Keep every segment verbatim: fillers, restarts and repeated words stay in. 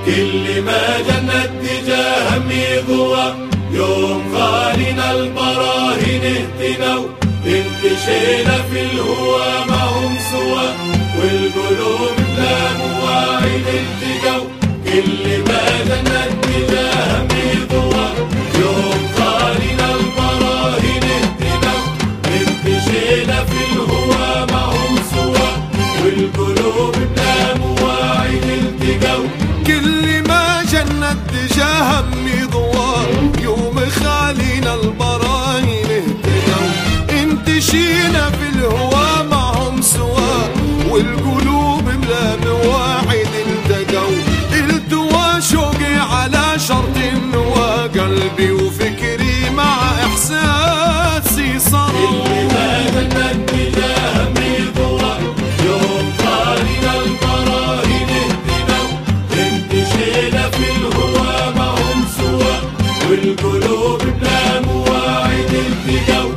كل ما جنة اتجاه ميضوى يوم خالنا البراهين اهتنوا انتشينا في الهوى معهم سوى والقلوب بلا مواعيد التقوا كل ما جنة اتجاه ميضوى يوم خالنا البراهين اهتنوا انتشينا في الهوى معهم سوى والقلوب بلا مواعيد التقوا كل ما جنت اتجاه ميضوى يوم خالينا البراهين اهتدوا انتشينا في الهوى معهم سوا والقلوب بلا مواعيد التقوا التوى شوقي على شرط النوى قلبي وفكري مع احساسي صاروا كل ما جنت اتجاه ميضوى يوم خالنا البراهين اهتدوا انتشينا في الهوى معهم سوا والقلوب بلا مواعيد التقوا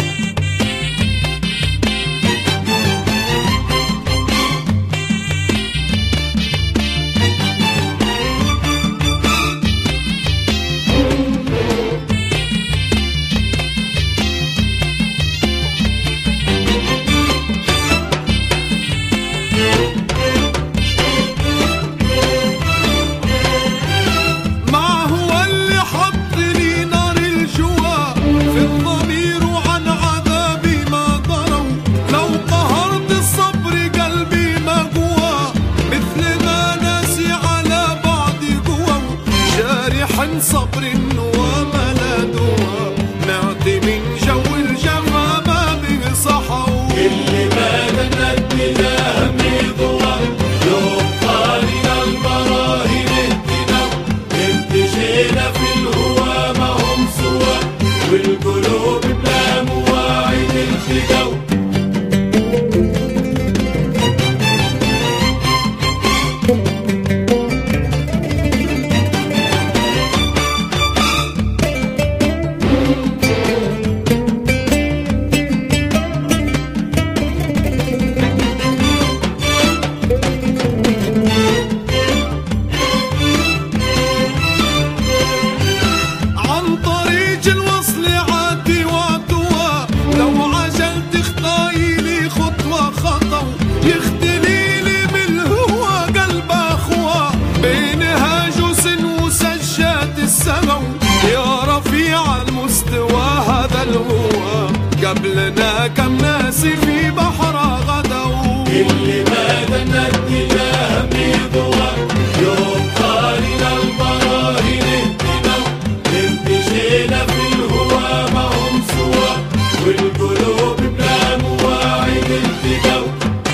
صبر وملا دوا نعطي من جو الجفا ما به صحوا كل ما جنت اتجاه ميضوى يوم خالنا البراهين اهتدوا انتشينا في الهوى معهم سوا والقلوب بلا مواعيد التقوا قبلنا كم ناس في بحر غدوا كل ما جنت اتجاه ميضوى يوم خالنا البراهين اهتدوا انتشينا في الهوى معهم سوا والقلوب بلا مواعيد التقوا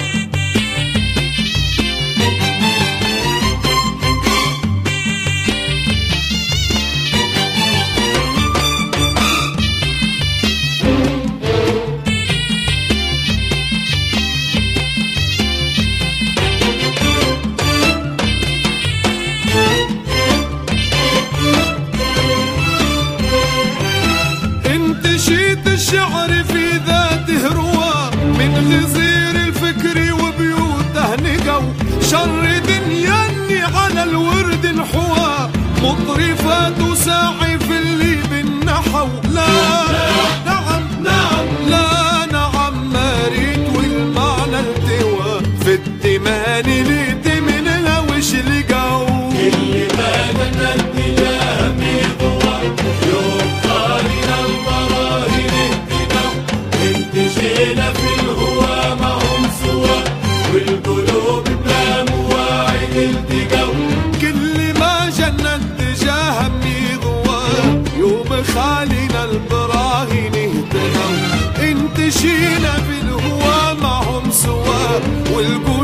انتشيت الشعر في ذاته روى من غزير الفكر وبيوته نقوا شر دنياني على الورد انحوى مطرفات وساعي في اللي بالنحو لا نعم نعم لا نعم ما ريت والمعنى التوى في التمان ليت منها وش لقوا كل ما جنت اتجاه ميضوى يوم خالنا البراهين اهتدوا انتشينا في الهوى معهم سوا والقلوب بلا مواعيد التقوا كل ما جنت اتجاه ميضوى يوم خالنا البراهين اهتدوا انتشينا في الهوى معهم سوا والقلوب